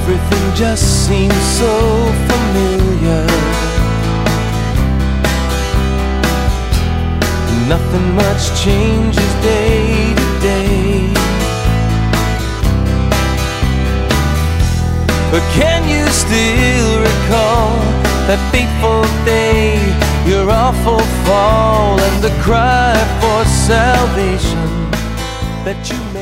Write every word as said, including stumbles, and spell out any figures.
Everything just seems so familiar. Nothing much changes day to day. But can you still recall that fateful day, your awful fall, and the cry for salvation that you made?